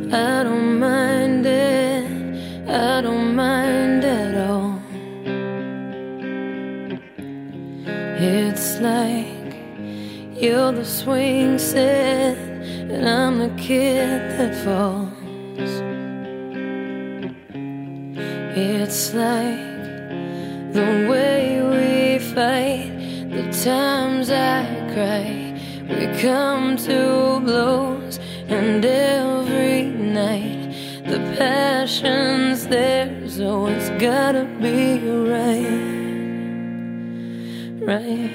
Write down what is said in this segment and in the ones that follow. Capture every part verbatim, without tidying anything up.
I don't mind it, I don't mind at all. It's like you're the swing set and I'm the kid that falls. It's like the way we fight, the times I cry. We come to blows, and every night the passion's there, so it's gotta be right, right.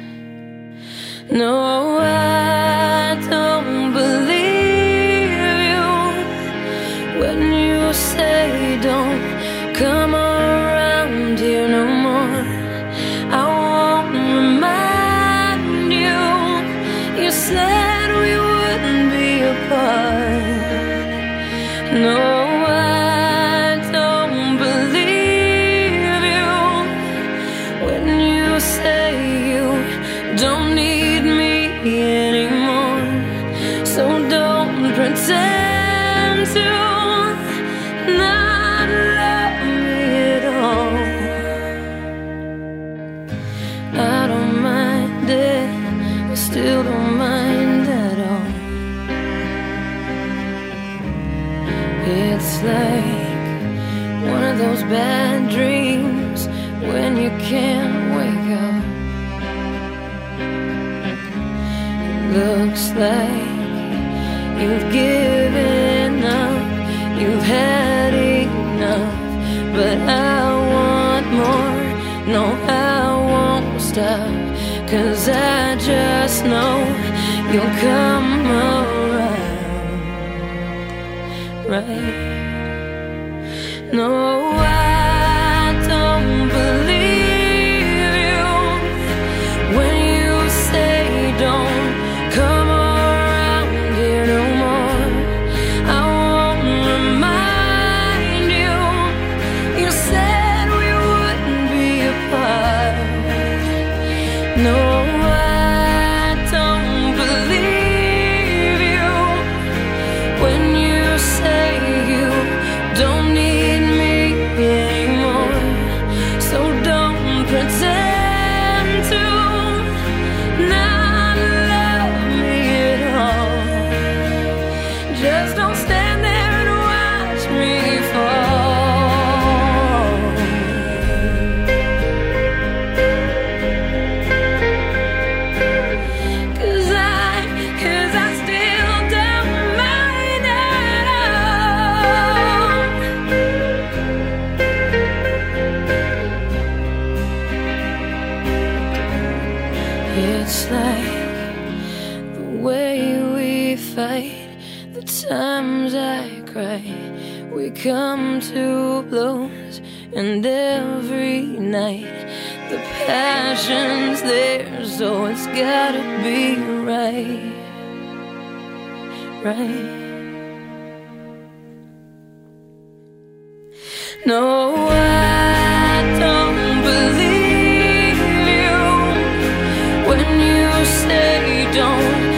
No, I don't believe you when you say don't come around here no more. I won't remind you, you said we wouldn't be apart. No, I don't believe you when you say you don't need me anymore. So don't pretend to not love me at all. I don't mind it, I still don't mind at all. It's like one of those bad dreams when you can't wake up. Looks like you've given up, you've had enough, but I want more, no I won't stop, 'cause I just know you'll come around, right? No, I don't believe you when you say don't come around here no more. I won't remind you, you said we wouldn't be apart. No, I don't believe you when you say you don't need me anymore. So don't pretend to not love me at all. Just don't stand there and watch me fall. 'Cause I, 'cause I still don't mind at all. It's like the way we fight, the times I cry. We come to blows, and every night the passion's there, so it's gotta be right, right. No, I don't believe you when you say don't